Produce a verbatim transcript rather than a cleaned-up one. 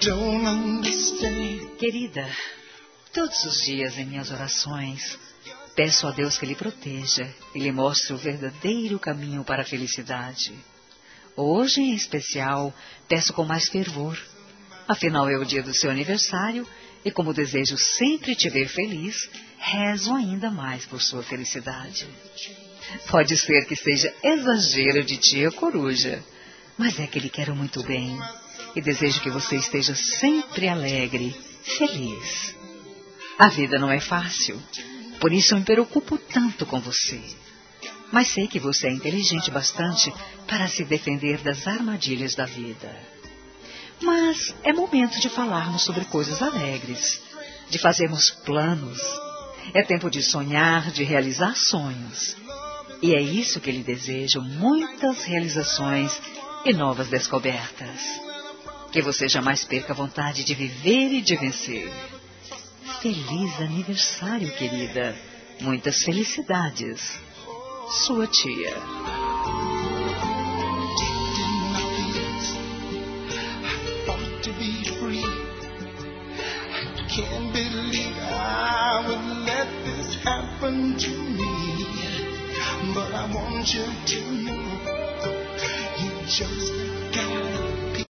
don't understand. Querida, todos os dias em minhas orações, peço a Deus que lhe proteja e lhe mostre o verdadeiro caminho para a felicidade. Hoje, em especial, peço com mais fervor. Afinal, é o dia do seu aniversário e, como desejo sempre te ver feliz, rezo ainda mais por sua felicidade. Pode ser que seja exagero de tia coruja, mas é que lhe quero muito bem e desejo que você esteja sempre alegre, feliz. A vida não é fácil, por isso eu me preocupo tanto com você. Mas sei que você é inteligente bastante para se defender das armadilhas da vida. Mas é momento de falarmos sobre coisas alegres, de fazermos planos. É tempo de sonhar, de realizar sonhos. E é isso que lhe desejo, muitas realizações e novas descobertas. Que você jamais perca a vontade de viver e de vencer. Feliz aniversário, querida. Muitas felicidades. Sua tia. Can't believe I would let this happen to me, but I want you to know you just